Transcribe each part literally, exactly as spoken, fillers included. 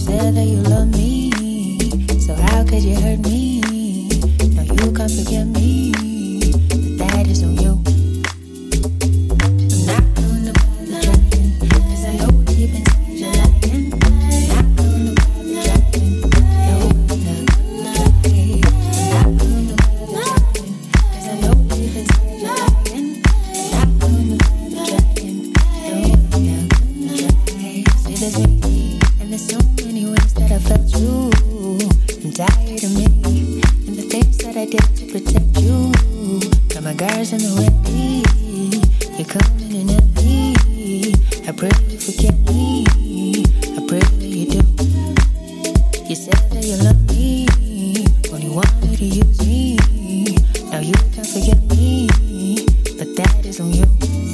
said that you love me, so how could you hurt me? No, you can't forget me, but that is on you. I'm not gonna bother trying, 'cause I know deep inside you're lying. I'm not gonna bother trying, no, I'm not gonna try. I'm not gonna bother trying, 'cause I know deep inside you're lying. I'm not gonna bother trying, no, I'm not gonna try. See, there's me, and there's so many ways that I felt you. I'm tired of me and the things that I did to protect you. Got my guards in the way. You're coming in at me. I pray you forget me. I pray that you do. You said that you love me, only wanted to use me. Now you can't forget me, but that is on you.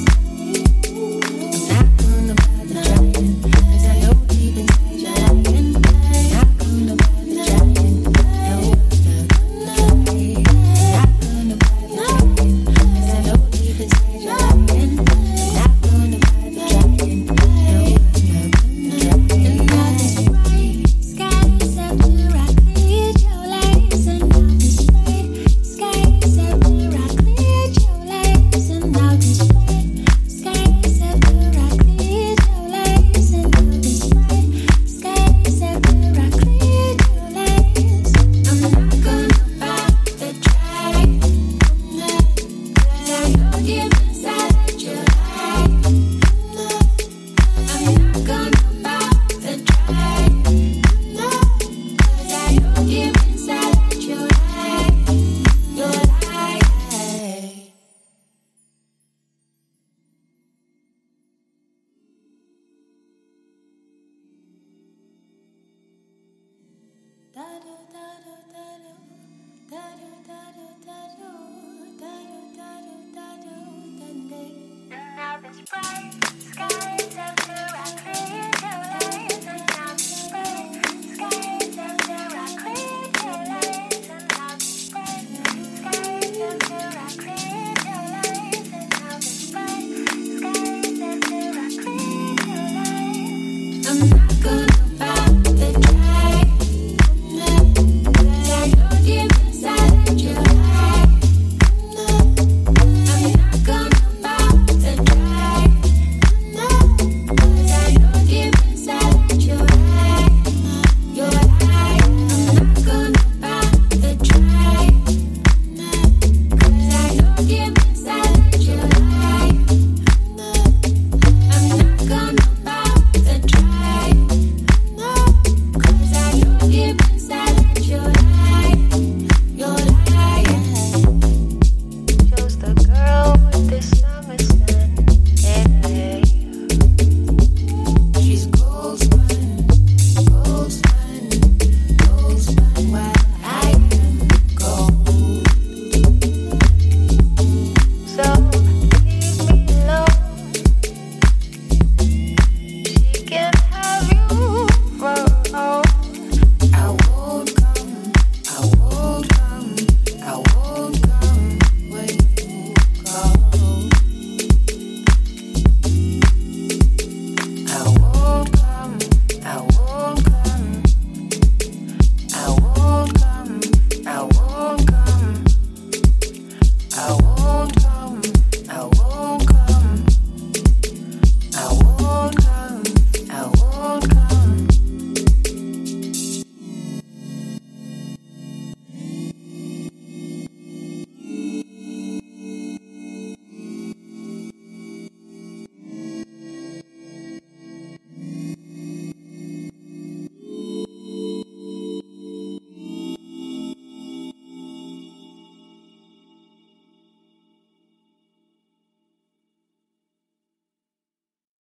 I'm not gonna bother trying, 'cause I know deep inside you're lying. I'm not gonna bother trying, no, I'm not gonna try. I'm not gonna bother trying, 'cause I know deep inside you're lying. I'm not gonna bother trying, no, I'm not gonna try. And now this bright sky is after I cleared your lights, and now this bright sky is after I cleared your lights, and now this bright sky is after I cleared your lights, and now this bright sky is after I cleared your lights. I'm not gonna bother trying, 'cause I know deep inside that you're lying. I'm not gonna bother trying, 'cause I know deep inside that you're lying. You're lying. Now this bright sky is after